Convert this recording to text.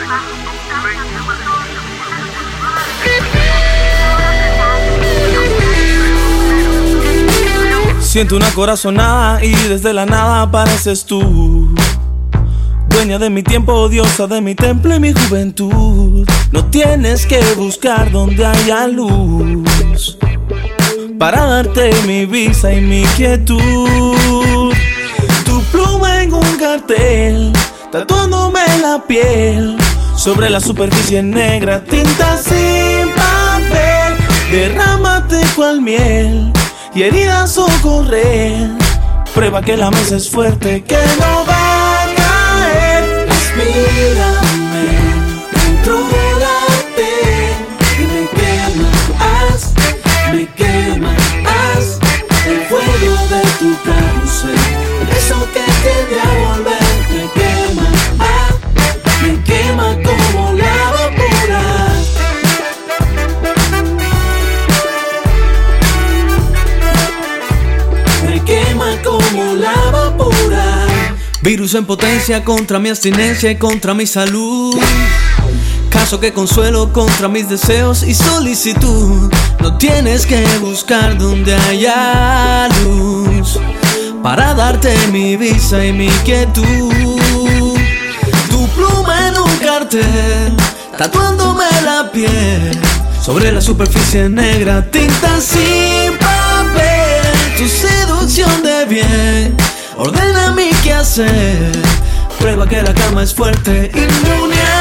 Siento una corazonada y desde la nada apareces tú, dueña de mi tiempo, diosa de mi templo y mi juventud. No tienes que buscar donde haya luz para darte mi visa y mi quietud. Tu pluma en un cartel, tatuándome la piel, sobre la superficie negra, tinta sin papel. Derrámate cual miel y heridas socorrer. Prueba que la mesa es fuerte, que no va a caer. Mírame, contrólate y me quemas el fuego de tu carrusel. Eso que tiende a volver me quema como lava pura. Me quema como lava pura. Virus en potencia contra mi abstinencia y contra mi salud. Caso que consuelo contra mis deseos y solicitud. No tienes que buscar donde haya luz para darte mi visa y mi quietud. Tu pluma en un cartel, tatuándome la piel, sobre la superficie negra, tinta sin papel. Tu seducción de bien ordena mi quehacer. Prueba que la cama es fuerte, inmune